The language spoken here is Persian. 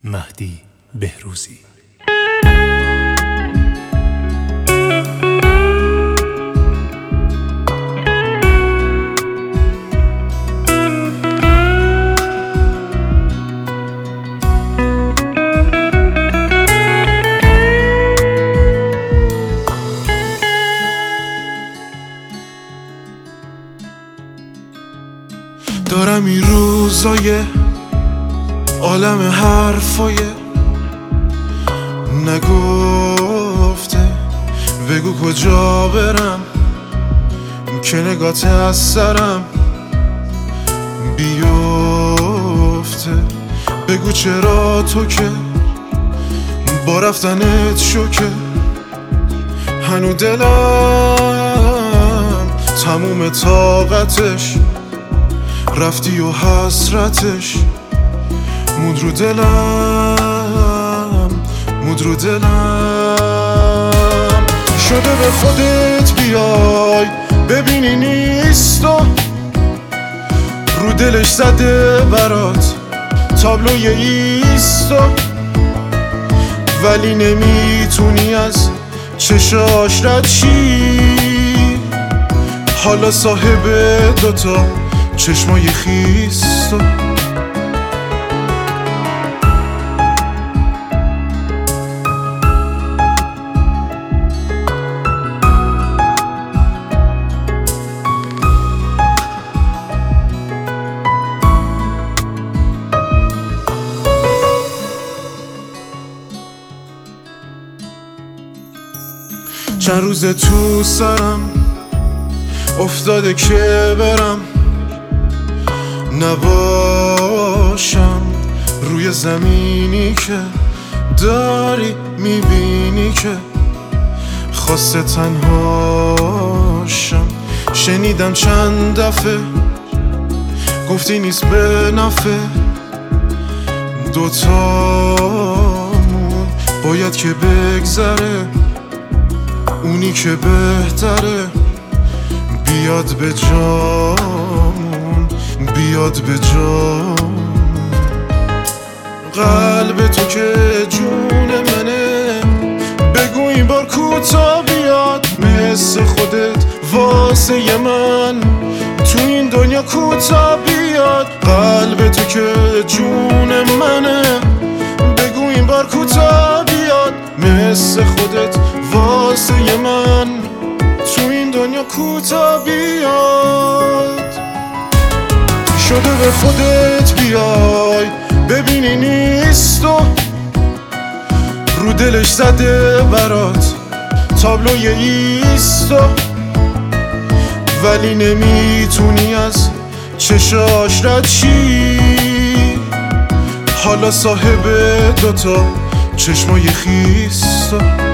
مهدی بهروزی. دارم این روزای عالم حرفای نگفته، بگو کجا برم که نگات از سرم بیفته. بگو چرا تو که با رفتنت شوکه، هنو دلم تموم طاقتش رفتی و حسرتش مود رو دلم، مود رو دلم. شده به خودت بیای ببینی نیست و رو دلش زده برات تابلوی ایست و ولی نمیتونی از چشاش رد شی. حالا صاحب دوتا چشمای خیست و چند روز تو سرم افتاده که برم نباشم روی زمینی که داری میبینی که خواسته تنهاشم. شنیدم چند دفعه گفتی نیست به نفع دوتامون، باید که بگذره اونی که بهتره بیاد به جامون، بیاد به جامون. قلب تو که جون منه، بگو این بار کوتا بیاد مثل خودت واسه من تو این دنیا کوتا بیاد. قلب تو که جون منه، بگو این بار کوتا بیاد مثل خودت واسه من تو این دنیا کوتا بیاد. شده به خودت بیای ببینی نیست و رو دلش زده برات تابلوی ایست و ولی نمیتونی از چشاش رد شی. حالا صاحب دوتا چشمای خیست و